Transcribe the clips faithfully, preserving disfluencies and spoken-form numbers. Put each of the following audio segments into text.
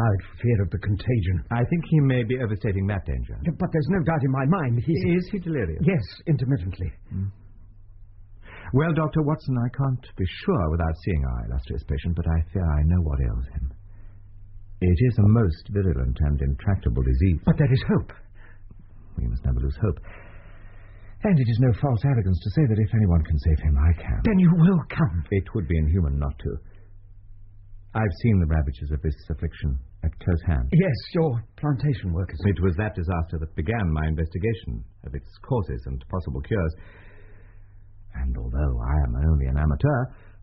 died for fear of the contagion. I think he may be overstating that danger. But there's no doubt in my mind he's... Is he delirious? Yes, intermittently. Mm. Well, Doctor Watson, I can't be sure without seeing our illustrious patient, but I fear I know what ails him. It is a most virulent and intractable disease. But there is hope. We must never lose hope. And it is no false arrogance to say that if anyone can save him, I can. Then you will come. It would be inhuman not to. I've seen the ravages of this affliction at close hand. Yes, your plantation workers. It was that disaster that began my investigation of its causes and possible cures. And although I am only an amateur,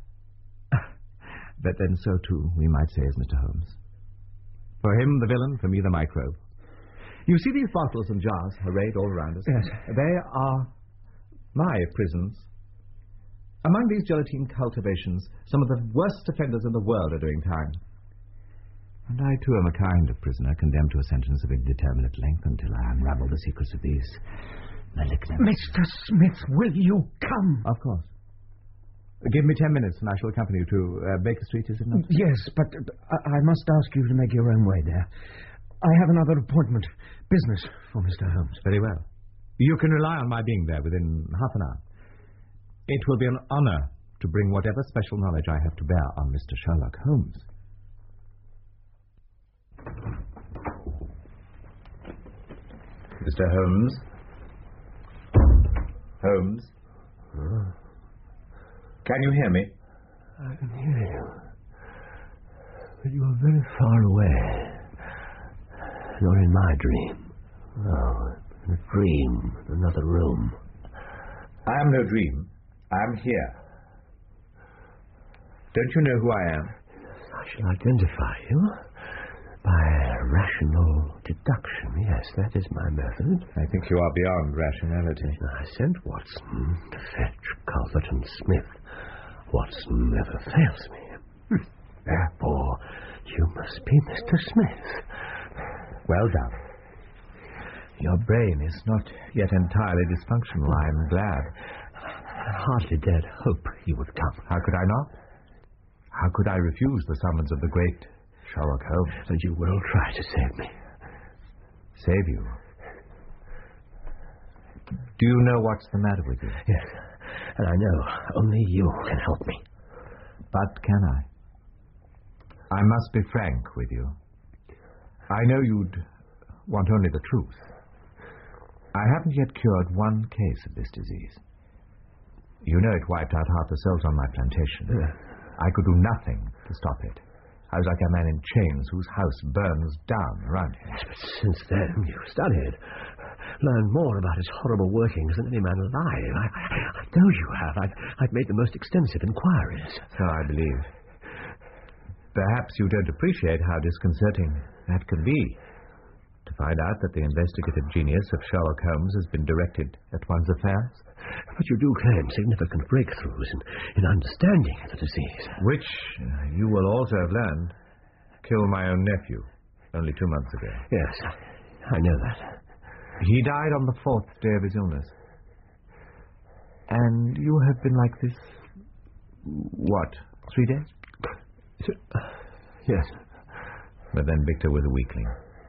but then so too, we might say, is Mister Holmes. For him, the villain, for me, the microbe. You see these bottles and jars arrayed all around us? Yes. They are my prisons. Among these gelatine cultivations, some of the worst offenders in the world are doing time. And I, too, am a kind of prisoner condemned to a sentence of indeterminate length until I unravel the secrets of these malignant... Mister Smith, will you come? Of course. Give me ten minutes and I shall accompany you to uh, Baker Street, is it not? Yes, but uh, I must ask you to make your own way there. I have another appointment. Business for Mister Holmes. Very well. You can rely on my being there within half an hour. It will be an honor to bring whatever special knowledge I have to bear on Mister Sherlock Holmes. Mister Holmes? Holmes? Huh? Can you hear me? I can hear you. But you are very far away. You're in my dream. Oh, in a dream, in another room. I am no dream. I am here. Don't you know who I am? I shall identify you by rational deduction. Yes, that is my method. I think you are beyond rationality. I sent Watson to fetch Calvert and Smith. Watson never fails me. Hmm. Therefore, you must be Mister Smith. Well done. Your brain is not yet entirely dysfunctional. I am glad. I hardly dared hope he would come. How could I not? How could I refuse the summons of the great Sherlock Holmes? And you will try to save me. Save you? Do you know what's the matter with you? Yes, and I know only you can help me. But can I? I must be frank with you. I know you'd want only the truth. I haven't yet cured one case of this disease. You know it wiped out half the cells on my plantation. Uh. I could do nothing to stop it. I was like a man in chains whose house burns down around him. Yes, but since then you've studied, learned more about its horrible workings than any man alive. I, I, I know you have. I've, I've made the most extensive inquiries. So I believe. Perhaps you don't appreciate how disconcerting that can be, to find out that the investigative genius of Sherlock Holmes has been directed at one's affairs. But you do claim significant breakthroughs in, in understanding the disease. Which, uh, you will also have learned, killed my own nephew only two months ago. Yes, I know that. He died on the fourth day of his illness. And you have been like this, what, three days? Yes. But then Victor was a weakling.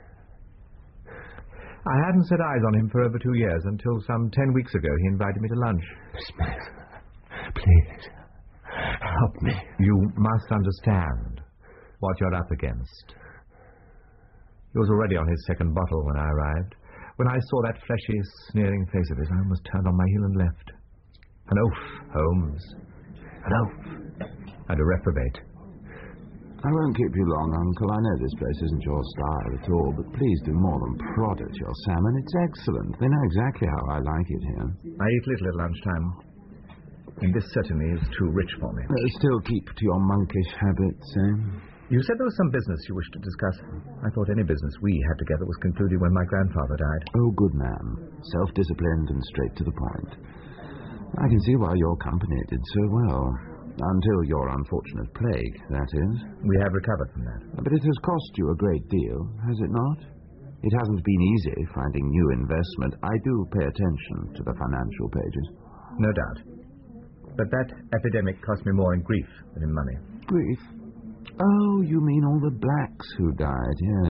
I hadn't set eyes on him for over two years until some ten weeks ago he invited me to lunch. Smith, please, help me. You must understand what you're up against. He was already on his second bottle when I arrived. When I saw that fleshy, sneering face of his, I almost turned on my heel and left. An oaf, Holmes. An oaf. And a reprobate. I won't keep you long, Uncle. I know this place isn't your style at all, but please do more than prod at your salmon. It's excellent. They know exactly how I like it here. I eat little at lunchtime, and this certainly is too rich for me. Uh, still keep to your monkish habits, eh? You said there was some business you wished to discuss. I thought any business we had together was concluded when my grandfather died. Oh, good man. Self-disciplined and straight to the point. I can see why your company did so well. Until your unfortunate plague, that is. We have recovered from that. But it has cost you a great deal, has it not? It hasn't been easy finding new investment. I do pay attention to the financial pages. No doubt. But that epidemic cost me more in grief than in money. Grief? Oh, you mean all the blacks who died, yes.